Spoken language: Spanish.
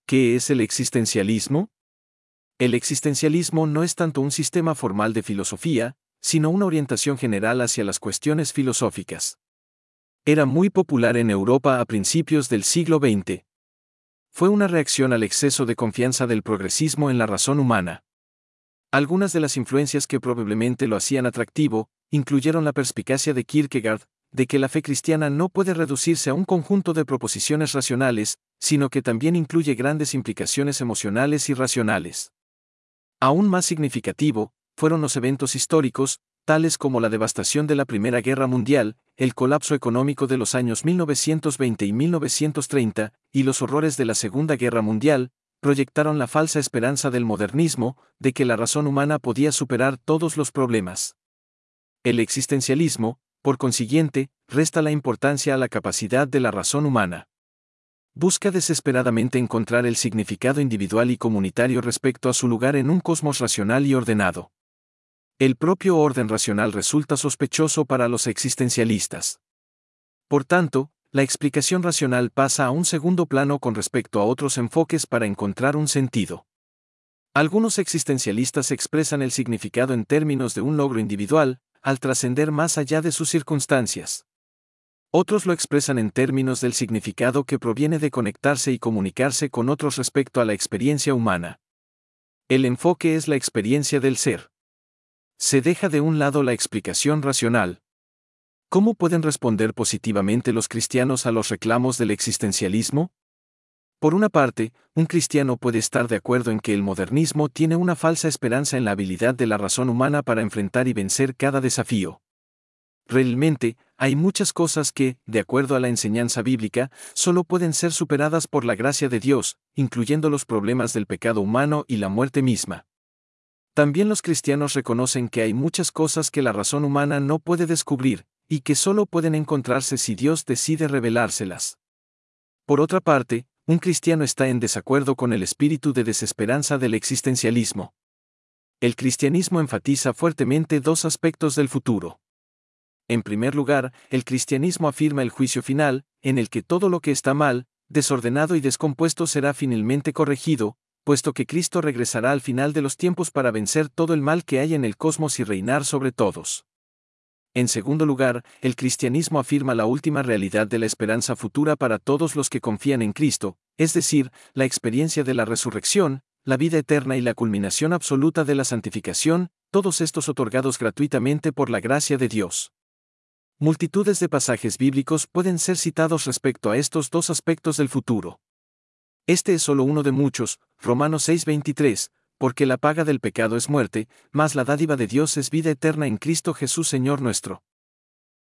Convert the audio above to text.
¿Qué es el existencialismo? El existencialismo no es tanto un sistema formal de filosofía, sino una orientación general hacia las cuestiones filosóficas. Era muy popular en Europa a principios del siglo XX. Fue una reacción al exceso de confianza del progresismo en la razón humana. Algunas de las influencias que probablemente lo hacían atractivo incluyeron la perspicacia de Kierkegaard, de que la fe cristiana no puede reducirse a un conjunto de proposiciones racionales, sino que también incluye grandes implicaciones emocionales y racionales. Aún más significativo, fueron los eventos históricos, tales como la devastación de la Primera Guerra Mundial, el colapso económico de los años 1920 y 1930, y los horrores de la Segunda Guerra Mundial, proyectaron la falsa esperanza del modernismo, de que la razón humana podía superar todos los problemas. El existencialismo, por consiguiente, resta la importancia a la capacidad de la razón humana. Busca desesperadamente encontrar el significado individual y comunitario respecto a su lugar en un cosmos racional y ordenado. El propio orden racional resulta sospechoso para los existencialistas. Por tanto, la explicación racional pasa a un segundo plano con respecto a otros enfoques para encontrar un sentido. Algunos existencialistas expresan el significado en términos de un logro individual, al trascender más allá de sus circunstancias. Otros lo expresan en términos del significado que proviene de conectarse y comunicarse con otros respecto a la experiencia humana. El enfoque es la experiencia del ser. Se deja de un lado la explicación racional. ¿Cómo pueden responder positivamente los cristianos a los reclamos del existencialismo? Por una parte, un cristiano puede estar de acuerdo en que el modernismo tiene una falsa esperanza en la habilidad de la razón humana para enfrentar y vencer cada desafío. Realmente, hay muchas cosas que, de acuerdo a la enseñanza bíblica, solo pueden ser superadas por la gracia de Dios, incluyendo los problemas del pecado humano y la muerte misma. También los cristianos reconocen que hay muchas cosas que la razón humana no puede descubrir, y que solo pueden encontrarse si Dios decide revelárselas. Por otra parte, un cristiano está en desacuerdo con el espíritu de desesperanza del existencialismo. El cristianismo enfatiza fuertemente dos aspectos del futuro. En primer lugar, el cristianismo afirma el juicio final, en el que todo lo que está mal, desordenado y descompuesto será finalmente corregido, puesto que Cristo regresará al final de los tiempos para vencer todo el mal que hay en el cosmos y reinar sobre todos. En segundo lugar, el cristianismo afirma la última realidad de la esperanza futura para todos los que confían en Cristo, es decir, la experiencia de la resurrección, la vida eterna y la culminación absoluta de la santificación, todos estos otorgados gratuitamente por la gracia de Dios. Multitudes de pasajes bíblicos pueden ser citados respecto a estos dos aspectos del futuro. Este es solo uno de muchos, Romanos 6:23, porque la paga del pecado es muerte, mas la dádiva de Dios es vida eterna en Cristo Jesús Señor nuestro.